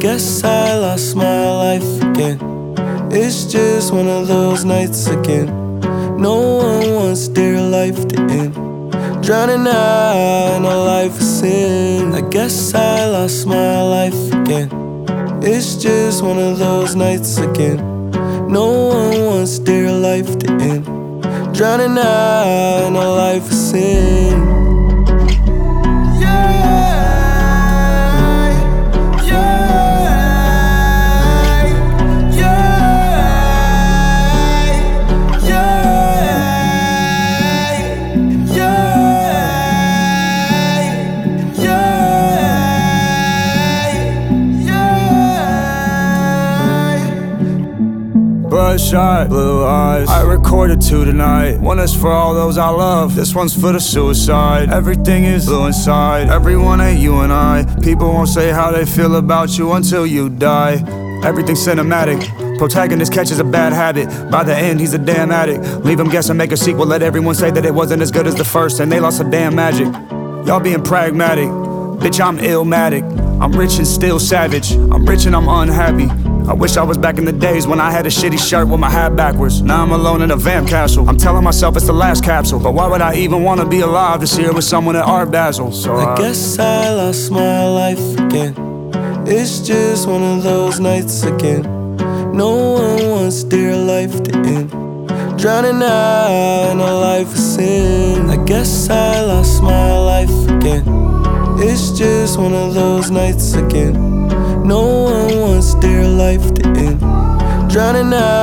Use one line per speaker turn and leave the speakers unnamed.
guess I lost my life again. It's just one of those nights again. No one wants their life to end. Drowning out in a life of sin. I guess I lost my life again. It's just one of those nights again. No one wants their life to end. Drowning out in a life of sin.
Bloodshot, blue eyes, I recorded two tonight. One is for all those I love, this one's for the suicide. Everything is blue inside, everyone ain't you and I. People won't say how they feel about you until you die. Everything's cinematic, protagonist catches a bad habit. By the end he's a damn addict. Leave him guess and make a sequel, let everyone say that it wasn't as good as the first, and they lost a damn magic. Y'all being pragmatic, bitch I'm illmatic. I'm rich and still savage, I'm rich and I'm unhappy. I wish I was back in the days when I had a shitty shirt with my hat backwards. Now I'm alone in a vamp castle. I'm telling myself it's the last capsule, but why would I even wanna be alive to see her with someone at Art Basel? So
I guess I lost my life again. It's just one of those nights again. No one wants their life to end. Drowning out in a life of sin. I guess I lost my life again. It's just one of those nights again. No one wants their life to end. Drowning out